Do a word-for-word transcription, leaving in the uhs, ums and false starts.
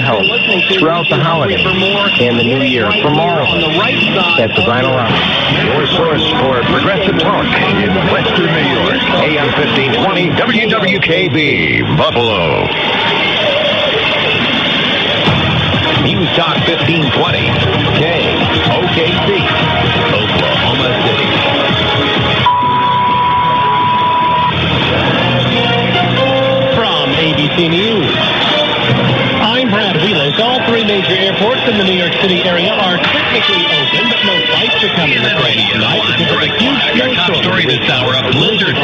help throughout the holiday and the new year from all of us at the Vinyl Lounge. Your source for progressive talk in Western New York. A M fifteen twenty W W K B, Buffalo. News Talk fifteen twenty, K O K C, Oklahoma City. From A B C News, I'm Brad Wheelis. All three major airports in the New York City area are technically open, but no flights are coming to France tonight because of a huge snowstorm. Top story this hour, a blizzard